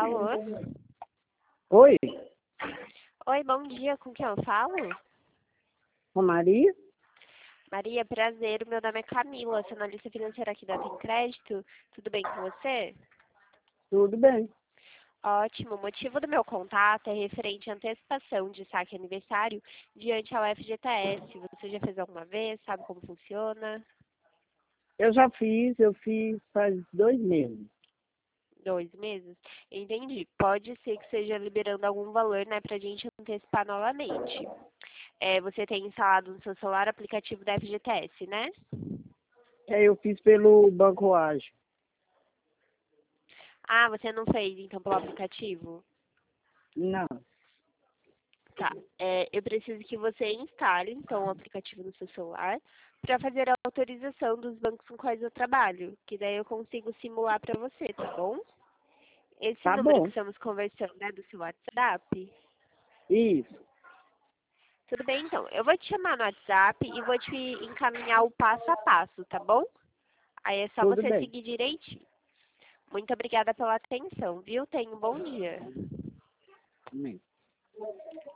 Alô? Oi, Oi, bom dia. Com quem eu falo? com Maria? Maria, prazer. Meu nome é Camila, sou analista financeira aqui da Tem Crédito. Tudo bem com você? Tudo bem. Ótimo. O motivo do meu contato é referente à antecipação de saque aniversário diante ao FGTS. Você já fez alguma vez? Sabe como funciona? Eu fiz faz 2 meses. 2 meses? Entendi. Pode ser que seja liberando algum valor, né, pra gente antecipar novamente. Você tem instalado no seu celular o aplicativo da FGTS, né? Eu fiz pelo Banco Ágil. Ah, você não fez então pelo aplicativo? Não, Tá. Eu preciso que você instale então o aplicativo no seu celular para fazer a autorização dos bancos com quais eu trabalho, que daí eu consigo simular para você, tá bom? Esse tá número que bom. estamos conversando é do seu WhatsApp? Isso, Tudo bem, então. Eu vou te chamar no WhatsApp e vou te encaminhar o passo a passo, tá bom? Aí é só tudo você bem. seguir direitinho. Muito obrigada pela atenção, viu? Tenha um bom dia. Amém.